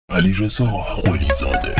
علیرضا قلیزاده.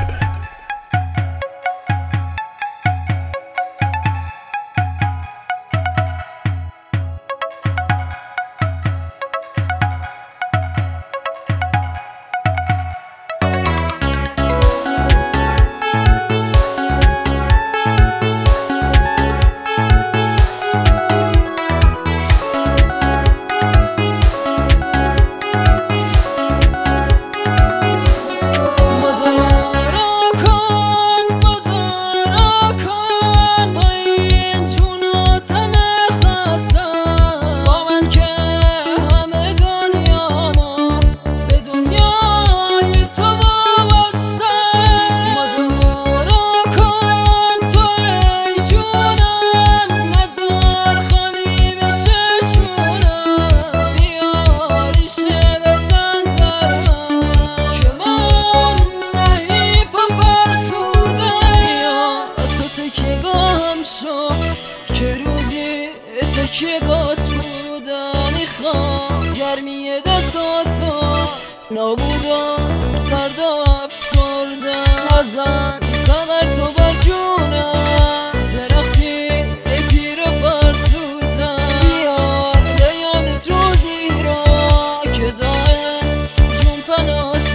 که روزی تکیه گات بودم میخوام گرمی دستاتو نابودم سرد افسردم ازن تبر تو بر جونم درختی پیر فرسودم بیار دیانت روزی را که دائم جون پنات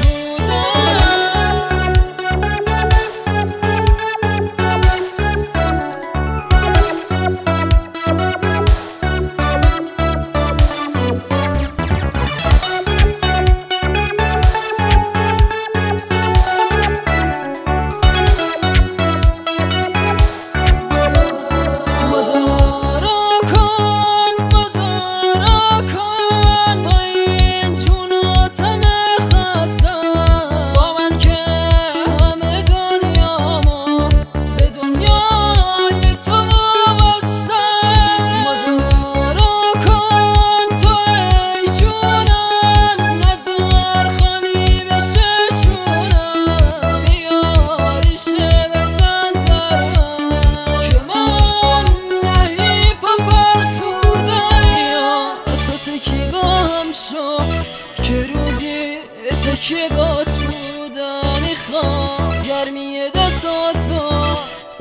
که روزی تکیه گات بودم میخوام گرمی دستاتو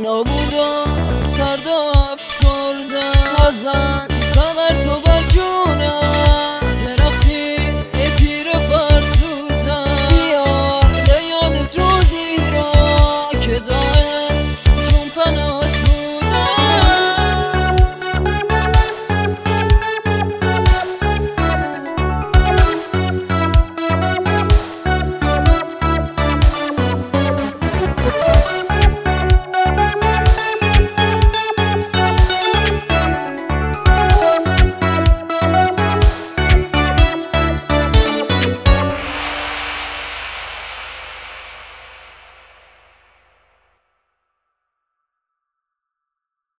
نابودم سرد افسردم ازن تبر تو بر جون